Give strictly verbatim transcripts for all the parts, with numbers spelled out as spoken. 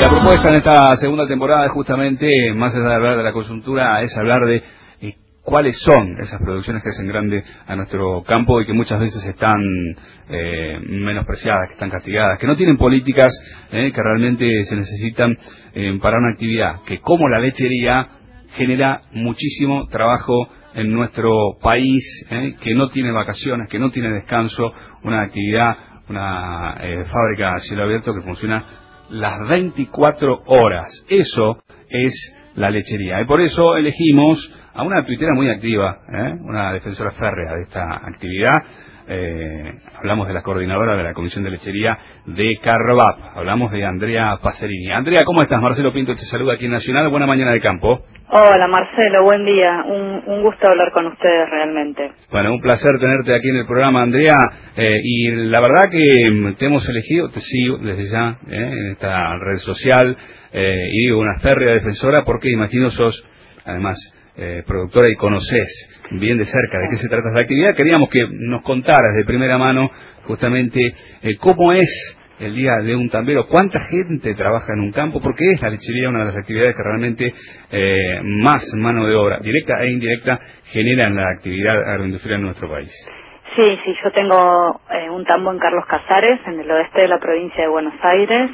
La propuesta en esta segunda temporada es justamente, más allá de hablar de la coyuntura, es hablar de eh, cuáles son esas producciones que hacen grande a nuestro campo y que muchas veces están eh, menospreciadas, que están castigadas, que no tienen políticas eh, que realmente se necesitan eh, para una actividad que, como la lechería, genera muchísimo trabajo en nuestro país, eh, que no tiene vacaciones, que no tiene descanso, una actividad, una eh, fábrica a cielo abierto que funciona las veinticuatro horas. Eso es la lechería. Y por eso elegimos a una tuitera muy activa, ¿eh? una defensora férrea de esta actividad. Eh, hablamos de la coordinadora de la Comisión de Lechería de Carvap. Hablamos de Andrea Pacerini. Andrea, ¿cómo estás? Marcelo Pinto te saluda aquí en Nacional. Buena mañana de campo. Hola Marcelo, buen día. Un, un gusto hablar con ustedes realmente. Bueno, un placer tenerte aquí en el programa, Andrea. Eh, y la verdad que te hemos elegido, te sigo desde ya eh, en esta red social eh, y digo una férrea defensora porque imagino sos además eh, productora y conocés bien de cerca de qué se trata esta actividad. Queríamos que nos contaras de primera mano justamente eh, cómo es el día de un tambero, cuánta gente trabaja en un campo, porque es la lechería una de las actividades que realmente eh, más mano de obra, directa e indirecta, generan la actividad agroindustrial en nuestro país. Sí, sí, yo tengo eh, un tambo en Carlos Casares, en el oeste de la provincia de Buenos Aires.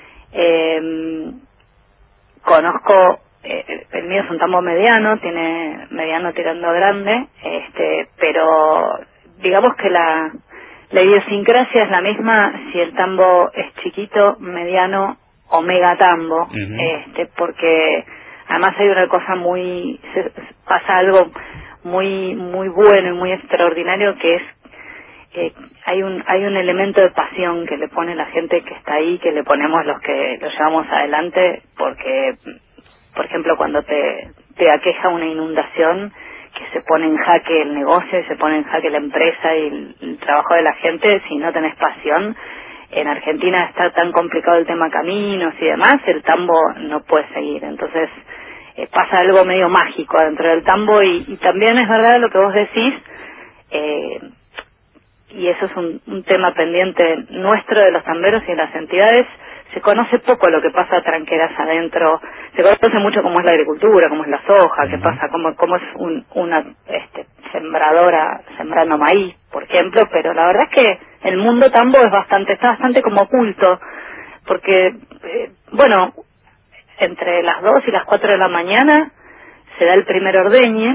Eh, conozco, eh, el mío es un tambo mediano, tiene mediano tirando a grande, este, pero digamos que la... La idiosincrasia es la misma si el tambo es chiquito, mediano o mega tambo, uh-huh. este, porque además hay una cosa muy, se, pasa algo muy muy bueno y muy extraordinario que es eh, hay un hay un elemento de pasión que le pone la gente que está ahí, que le ponemos los que lo llevamos adelante, porque por ejemplo cuando te te aqueja una inundación, que se pone en jaque el negocio y se pone en jaque la empresa y el, el trabajo de la gente, si no tenés pasión. En Argentina está tan complicado el tema caminos y demás, el tambo no puede seguir. Entonces eh, pasa algo medio mágico dentro del tambo y, y también es verdad lo que vos decís, eh, y eso es un, un tema pendiente nuestro de los tamberos y de las entidades. Se conoce poco lo que pasa tranqueras adentro, se conoce mucho cómo es la agricultura, cómo es la soja, uh-huh. qué pasa, cómo, cómo es un, una este, sembradora sembrando maíz, por ejemplo, pero la verdad es que el mundo tambo es bastante, está bastante como oculto, porque, eh, bueno, entre las dos y las cuatro de la mañana se da el primer ordeñe,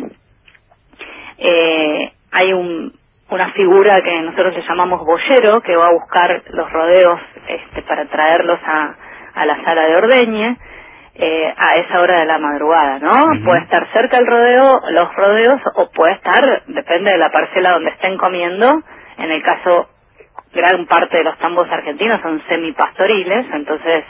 eh, hay un... una figura que nosotros le llamamos boyero, que va a buscar los rodeos este, para traerlos a, a la sala de ordeñe eh, a esa hora de la madrugada, ¿no? Uh-huh. Puede estar cerca el rodeo, los rodeos, o puede estar, depende de la parcela donde estén comiendo. En el caso, gran parte de los tambos argentinos son semipastoriles, entonces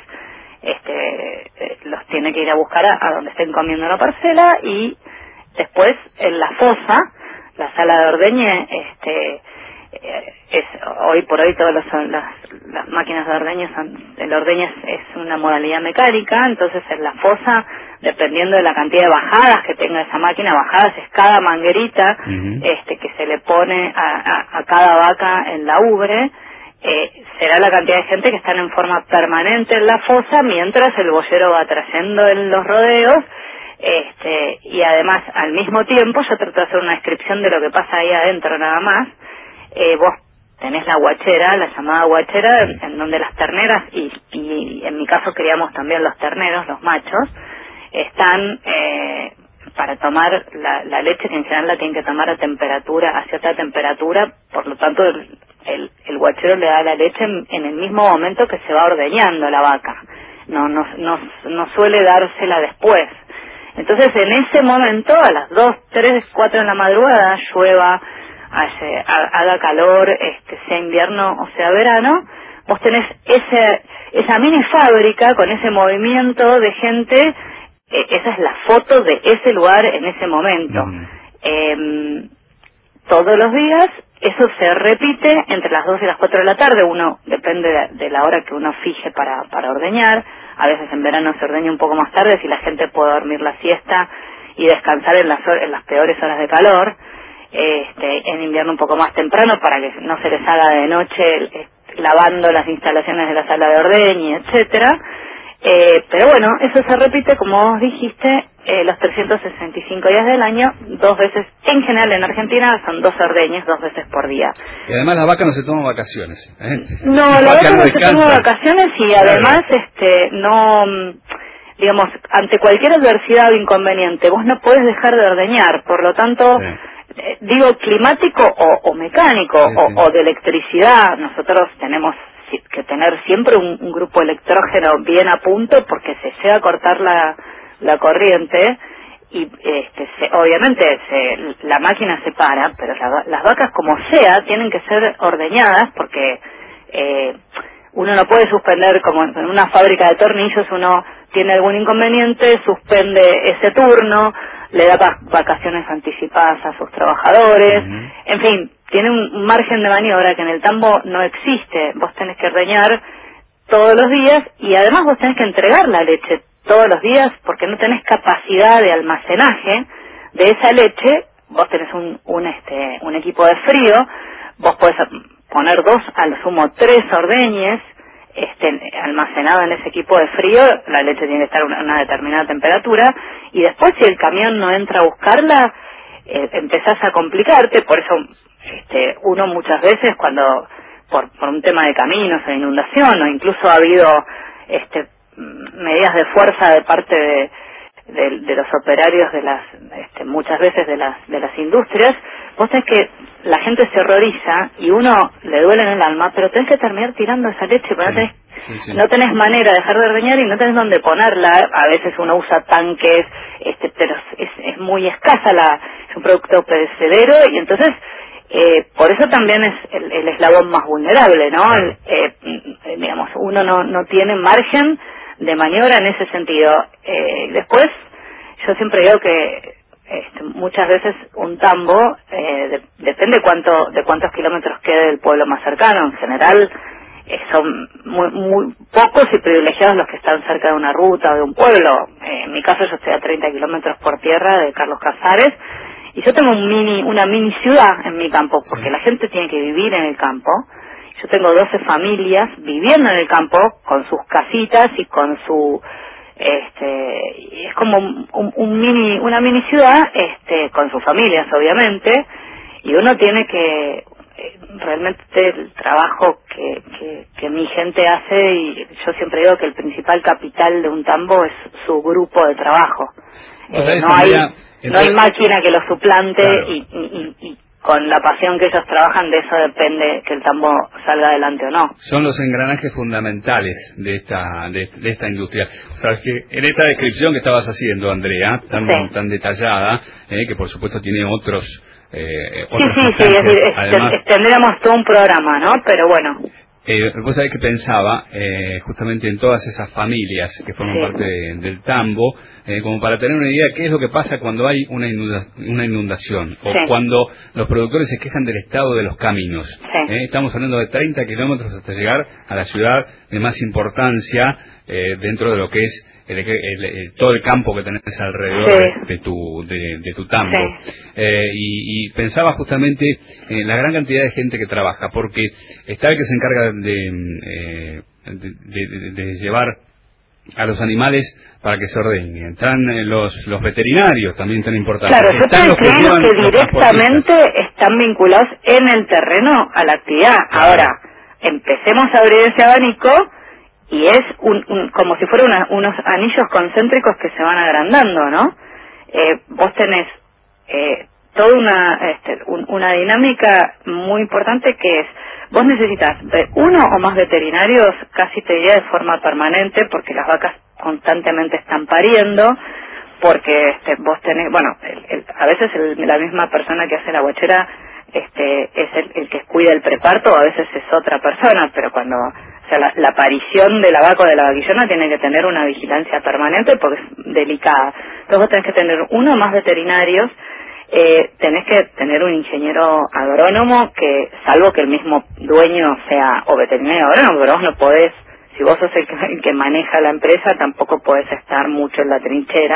este eh, los tiene que ir a buscar a, a donde estén comiendo la parcela, y después en la fosa, la sala de ordeñe, este, eh, es hoy por hoy todas las, las, las máquinas de ordeñe son, el ordeñe es, es una modalidad mecánica, entonces en la fosa, dependiendo de la cantidad de bajadas que tenga esa máquina, bajadas es cada manguerita uh-huh. este, que se le pone a, a, a cada vaca en la ubre, eh, será la cantidad de gente que están en forma permanente en la fosa mientras el boyero va trayendo en los rodeos. Este, y además al mismo tiempo yo trato de hacer una descripción de lo que pasa ahí adentro nada más. Eh, vos tenés la guachera, la llamada guachera, en, en donde las terneras, y, y en mi caso criamos también los terneros, los machos, están eh, para tomar la, la leche, que en general la tienen que tomar a temperatura, a cierta temperatura, por lo tanto el, el, el guachero le da la leche en, en el mismo momento que se va ordeñando la vaca, no, no, no, no suele dársela después. Entonces en ese momento, a las dos, tres, cuatro de la madrugada, llueva, haya, haga calor, este, sea invierno o sea verano, vos tenés ese, esa mini fábrica con ese movimiento de gente, eh, esa es la foto de ese lugar en ese momento. Mm. Eh, todos los días, eso se repite entre las dos y las cuatro de la tarde, uno depende de, de la hora que uno fije para, para ordeñar. A veces en verano se ordeña un poco más tarde si la gente puede dormir la siesta y descansar en las, en las peores horas de calor. Este, en invierno un poco más temprano para que no se les haga de noche eh, lavando las instalaciones de la sala de ordeñe, etcétera. Eh, pero bueno, eso se repite, como vos dijiste, eh, los trescientos sesenta y cinco días del año, dos veces, en general en Argentina son dos ordeñes, dos veces por día. Y además la vaca no se toma vacaciones, ¿eh? No, la, la vaca no, no se descansa. toma vacaciones y además, claro. este, no, digamos, ante cualquier adversidad o inconveniente, vos no podés dejar de ordeñar, por lo tanto, sí. eh, digo, climático o, o mecánico, sí, o, sí. o de electricidad, nosotros tenemos que tener siempre un, un grupo electrógeno bien a punto porque se llega a cortar la, la corriente y este, se, obviamente se, la máquina se para, pero la, las vacas como sea tienen que ser ordeñadas porque eh, uno no puede suspender, como en una fábrica de tornillos, uno tiene algún inconveniente, suspende ese turno, le da vacaciones anticipadas a sus trabajadores, uh-huh. en fin, tiene un margen de maniobra que en el tambo no existe. Vos tenés que ordeñar todos los días y además vos tenés que entregar la leche todos los días porque no tenés capacidad de almacenaje de esa leche. Vos tenés un, un, este, un equipo de frío, vos podés poner dos, a lo sumo tres ordeñes este, almacenado en ese equipo de frío, la leche tiene que estar a una, una determinada temperatura y después si el camión no entra a buscarla, eh, empezás a complicarte, por eso Este, uno muchas veces cuando por, por un tema de caminos o inundación o incluso ha habido este, medidas de fuerza de parte de, de, de los operarios de las este, muchas veces de las de las industrias, vos tenés que la gente se horroriza y uno le duele en el alma, pero tenés que terminar tirando esa leche, sí, no, tenés, sí, sí. no tenés manera de dejar de ordeñar y no tenés dónde ponerla. A veces uno usa tanques, este, pero es, es muy escasa, la es un producto perecedero y entonces Eh, por eso también es el, el eslabón más vulnerable, ¿no? El, eh, digamos, uno no, no tiene margen de maniobra en ese sentido. Eh, después, yo siempre digo que este, muchas veces un tambo eh, de, depende cuánto de cuántos kilómetros quede del pueblo más cercano. En general, eh, son muy, muy pocos y privilegiados los que están cerca de una ruta o de un pueblo. Eh, en mi caso, yo estoy a treinta kilómetros por tierra de Carlos Casares. Y yo tengo un mini, una mini ciudad en mi campo, porque la gente tiene que vivir en el campo. Yo tengo doce familias viviendo en el campo, con sus casitas y con su, este, es como un, un mini, una mini ciudad, este, con sus familias obviamente, y uno tiene que, realmente el trabajo que, que, que mi gente hace, y yo siempre digo que el principal capital de un tambo es su grupo de trabajo. Eh, no hay no hay máquina que lo suplante, claro. y, y, y con la pasión que ellos trabajan, de eso depende que el tambo salga adelante o no. Son los engranajes fundamentales de esta de, de esta industria. Sabes que en esta descripción que estabas haciendo, Andrea, tan, sí. tan detallada, eh, que por supuesto tiene otros eh, sí, sí, sí, es decir, además, tendríamos todo un programa, ¿no? Pero bueno. Eh, vos sabés que pensaba eh, justamente en todas esas familias que forman sí. parte de, del tambo, eh, como para tener una idea de qué es lo que pasa cuando hay una, inunda, una inundación o sí. cuando los productores se quejan del estado de los caminos. Sí. Eh, estamos hablando de treinta kilómetros hasta llegar a la ciudad de más importancia eh, dentro de lo que es el, el, el, todo el campo que tenés alrededor sí. de, de tu de, de tu tambo. Sí. Eh, y, y pensaba justamente en la gran cantidad de gente que trabaja, porque está el que se encarga de, eh, de, de, de llevar a los animales para que se ordeñen. Están los los veterinarios también tan importantes. Claro, yo están los que, que, que directamente están vinculados en el terreno a la actividad. Claro. Ahora, empecemos a abrir ese abanico y es un, un como si fueran una, unos anillos concéntricos que se van agrandando, ¿no? Eh, vos tenés eh, toda una este, un, una dinámica muy importante que es, vos necesitas uno o más veterinarios, casi te diría de forma permanente, porque las vacas constantemente están pariendo, porque este, vos tenés, bueno, el, el, a veces el, la misma persona que hace la huachera este, es el, el que cuida el preparto, a veces es otra persona, pero cuando, o sea, la, la aparición de la vaca o de la vaquillona tiene que tener una vigilancia permanente porque es delicada. Entonces vos tenés que tener uno o más veterinarios. Eh, tenés que tener un ingeniero agrónomo que, salvo que el mismo dueño sea o veterinario agrónomo, pero vos no podés, si vos sos el que, el que maneja la empresa, tampoco podés estar mucho en la trinchera.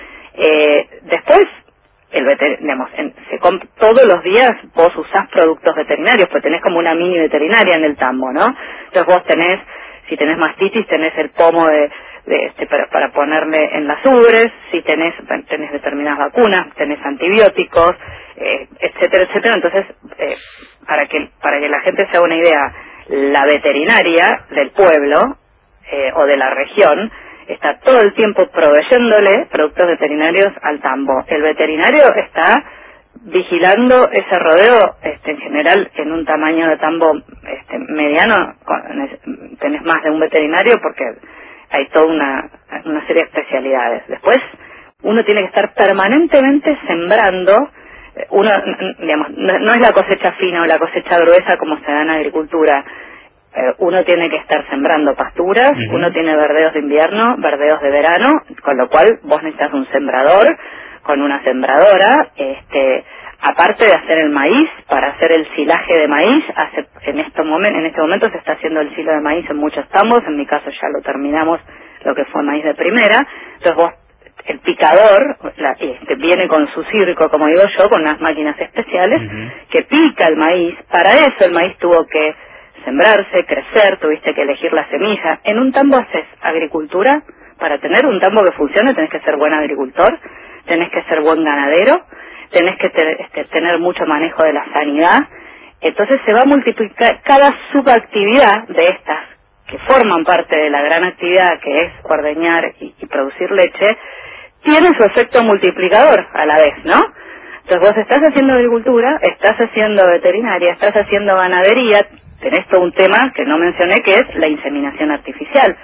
Eh, después, el veter, digamos, en, se comp- todos los días vos usás productos veterinarios, pues tenés como una mini veterinaria en el tambo, ¿no? Entonces vos tenés, si tenés mastitis, tenés el pomo de de este, para, para ponerle en las ubres, si tenés, tenés determinadas vacunas, tenés antibióticos, eh, etcétera, etcétera. Entonces, eh, para que para que la gente se haga una idea, la veterinaria del pueblo eh, o de la región está todo el tiempo proveyéndole productos veterinarios al tambo. El veterinario está vigilando ese rodeo, este, en general en un tamaño de tambo este, mediano, con, tenés más de un veterinario porque hay toda una, una serie de especialidades. Después uno tiene que estar permanentemente sembrando, uno, digamos, no, no es la cosecha fina o la cosecha gruesa como se da en agricultura. Eh, uno tiene que estar sembrando pasturas, uh-huh. Uno tiene verdeos de invierno, verdeos de verano, con lo cual vos necesitas un sembrador con una sembradora, este, aparte de hacer el maíz, para hacer el silaje de maíz, hace, en, este momento, en este momento se está haciendo el silo de maíz en muchos tambos, en mi caso ya lo terminamos, lo que fue maíz de primera, entonces vos, el picador, la, este, viene con su circo, como digo yo, con unas máquinas especiales, uh-huh. Que pica el maíz, para eso el maíz tuvo que sembrarse, crecer, tuviste que elegir la semilla. En un tambo haces agricultura, para tener un tambo que funcione tenés que ser buen agricultor, tenés que ser buen ganadero, tenés que te, este, tener mucho manejo de la sanidad. Entonces se va a multiplicar cada subactividad de estas que forman parte de la gran actividad que es ordeñar y, y producir leche, tiene su efecto multiplicador a la vez, ¿no? Entonces vos estás haciendo agricultura, estás haciendo veterinaria, estás haciendo ganadería, tenés todo un tema que no mencioné que es la inseminación artificial.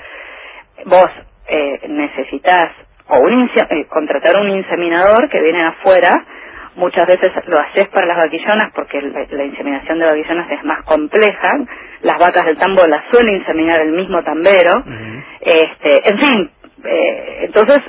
Vos eh, necesitas o un eh, contratar un inseminador que viene afuera, muchas veces lo haces para las vaquillonas porque la, la inseminación de vaquillonas es más compleja, las vacas del tambo las suele inseminar el mismo tambero, uh-huh. este, en fin, eh, entonces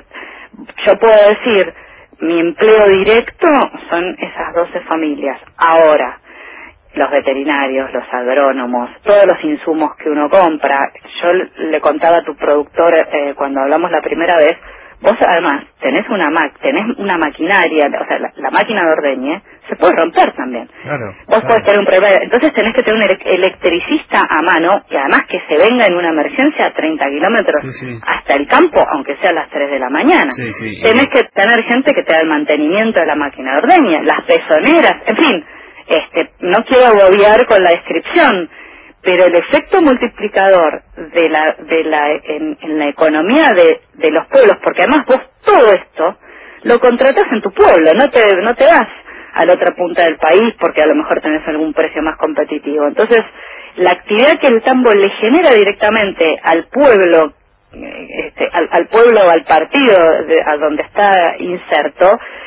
yo puedo decir, mi empleo directo son esas doce familias. Ahora, los veterinarios, los agrónomos, todos los insumos que uno compra, yo le contaba a tu productor eh, cuando hablamos la primera vez, vos además tenés una ma- tenés una maquinaria, o sea, la, la máquina de ordeñe se puede romper también. Claro, vos claro. podés tener un problema, entonces tenés que tener un ele- electricista a mano y además que se venga en una emergencia a treinta kilómetros sí, sí. hasta el campo, aunque sea a las tres de la mañana. Sí, sí, tenés y... que tener gente que te haga el mantenimiento de la máquina de ordeñe, las pezoneras, en fin, este, no quiero agobiar con la descripción, pero el efecto multiplicador de la de la en, en la economía de, de los pueblos, porque además vos todo esto lo contratás en tu pueblo, no te no te vas a la otra punta del país porque a lo mejor tenés algún precio más competitivo. Entonces, la actividad que el tambo le genera directamente al pueblo, este, al, al pueblo o al partido de, a donde está inserto,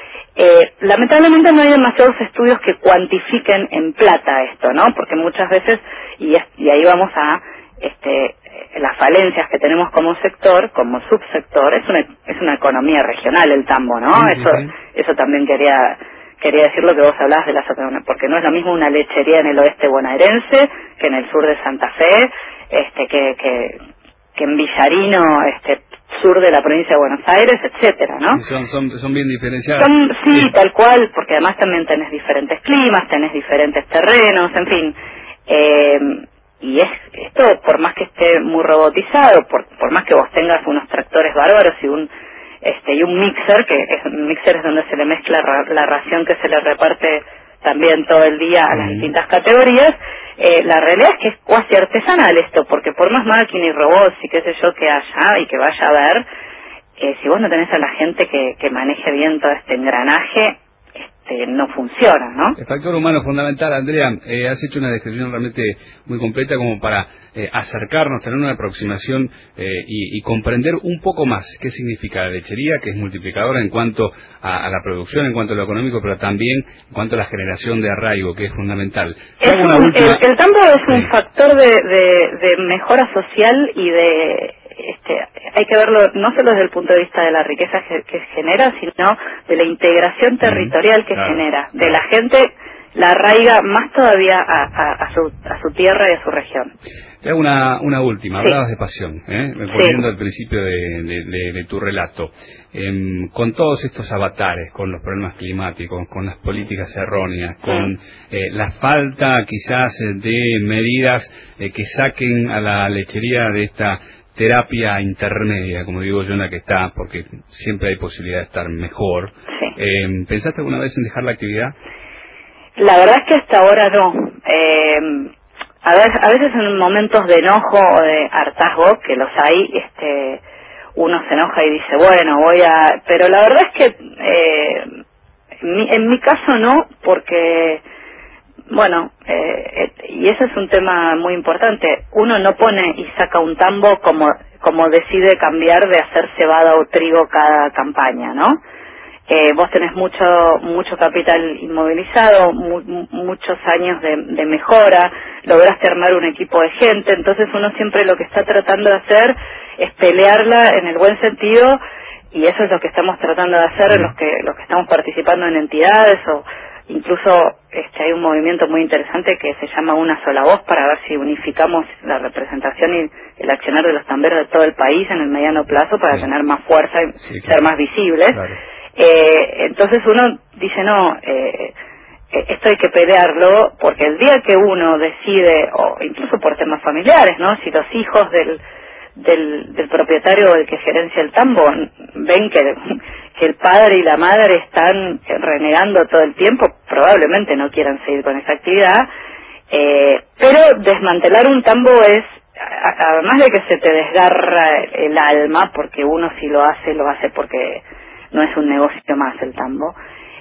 Eh, lamentablemente no hay demasiados estudios que cuantifiquen en plata esto, ¿no? Porque muchas veces, y, es, y ahí vamos a este, las falencias que tenemos como sector, como subsector, es una, es una economía regional el tambo, ¿no? Sí, eso sí. Eso también quería quería decir lo que vos hablabas de las otras, porque no es lo mismo una lechería en el oeste bonaerense que en el sur de Santa Fe, este que, que, que en Villarino, este sur de la provincia de Buenos Aires, etcétera, ¿no? Son, son, son bien diferenciadas. Son, sí, sí, tal cual, porque además también tenés diferentes climas, tenés diferentes terrenos, en fin. Eh, y es esto, por más que esté muy robotizado, por, por más que vos tengas unos tractores bárbaros y un este y un mixer, que es, un mixer es donde se le mezcla ra, la ración que se le reparte también todo el día a las mm. distintas categorías, eh, la realidad es que es cuasi artesanal esto, porque por más máquina y robots y qué sé yo que haya y que vaya a haber, eh, si vos no tenés a la gente que, que maneje bien todo este engranaje, este, no funciona, ¿no? El factor humano es fundamental, Andrea. Eh, has hecho una descripción realmente muy completa como para eh, acercarnos, tener una aproximación eh, y, y comprender un poco más qué significa la lechería, que es multiplicadora en cuanto a, a la producción, en cuanto a lo económico, pero también en cuanto a la generación de arraigo, que es fundamental. Es un, última... el, el tambo es sí. un factor de, de, de mejora social y de... Este, hay que verlo no solo desde el punto de vista de la riqueza que, que genera, sino de la integración territorial que claro, genera, de claro. la gente la arraiga más todavía a, a, a, su, a su tierra y a su región. Te hago una, una última, sí. hablabas de pasión, ¿eh? volviendo sí. al principio de, de, de, de tu relato. Eh, con todos estos avatares, con los problemas climáticos, con las políticas erróneas, con eh, la falta quizás de medidas eh, que saquen a la lechería de esta terapia intermedia, como digo yo, en la que está, porque siempre hay posibilidad de estar mejor. Sí. Eh, ¿Pensaste alguna vez en dejar la actividad? La verdad es que hasta ahora no. Eh, a, ver, a veces en momentos de enojo o de hartazgo, que los hay, este, uno se enoja y dice, bueno, voy a... Pero la verdad es que eh, en, mi, en mi caso no, porque... Bueno, eh, y ese es un tema muy importante. Uno no pone y saca un tambo como como decide cambiar de hacer cebada o trigo cada campaña, ¿no? Eh, vos tenés mucho mucho capital inmovilizado, mu muchos años de, de mejora, lograste armar un equipo de gente, entonces uno siempre lo que está tratando de hacer es pelearla en el buen sentido, y eso es lo que estamos tratando de hacer los que los que estamos participando en entidades, o incluso este, hay un movimiento muy interesante que se llama Una Sola Voz, para ver si unificamos la representación y el accionar de los tamberos de todo el país en el mediano plazo para sí. tener más fuerza y sí, claro. ser más visibles. Claro. Eh, entonces uno dice, no, eh, esto hay que pelearlo, porque el día que uno decide, o incluso por temas familiares, ¿no? Si los hijos del del, del propietario o del que gerencia el tambo ven que, que el padre y la madre están renegando todo el tiempo, probablemente no quieran seguir con esa actividad, eh, pero desmantelar un tambo es, además de que se te desgarra el alma, porque uno si lo hace, lo hace porque no es un negocio más el tambo,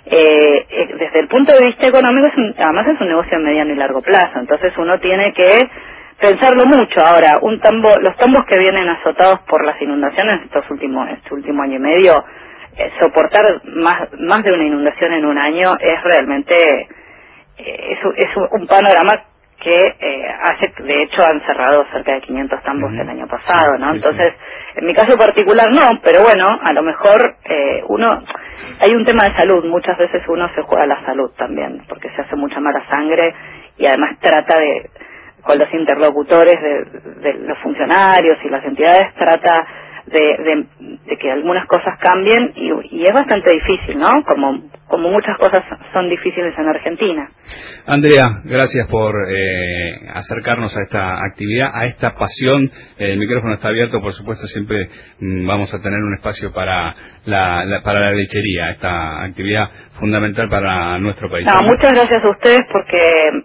eh, desde el punto de vista económico es un, además es un negocio a mediano y largo plazo, entonces uno tiene que pensarlo mucho. Ahora, un tambo, los tambos que vienen azotados por las inundaciones estos últimos, este último año y medio, eh, soportar más más de una inundación en un año es realmente eh, es, es un panorama que eh, hace, de hecho han cerrado cerca de quinientos tambos uh-huh. el año pasado, ¿no? Sí, Entonces, sí. en mi caso particular no, pero bueno, a lo mejor eh, uno, hay un tema de salud, muchas veces uno se juega la salud también, porque se hace mucha mala sangre y además trata de, con los interlocutores de, de los funcionarios y las entidades, trata de, de, de que algunas cosas cambien y, y es bastante difícil, ¿no? Como como muchas cosas son difíciles en Argentina. Andrea, gracias por eh, acercarnos a esta actividad, a esta pasión. El micrófono está abierto, por supuesto, siempre mm, vamos a tener un espacio para la, la para la lechería, esta actividad fundamental para nuestro país. No, muchas gracias a ustedes, porque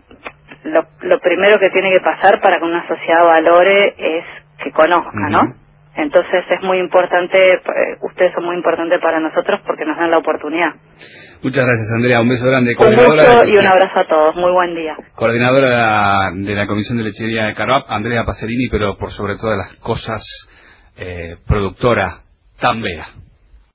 lo, lo primero que tiene que pasar para que una sociedad valore es que conozca, uh-huh. ¿no? Entonces es muy importante, eh, ustedes son muy importantes para nosotros porque nos dan la oportunidad. Muchas gracias, Andrea. Un beso grande. Un gusto y un abrazo a todos. Muy buen día. Coordinadora de la Comisión de Lechería de Carvap, Andrea Pacerini, pero por sobre todas las cosas, eh, productora tambera.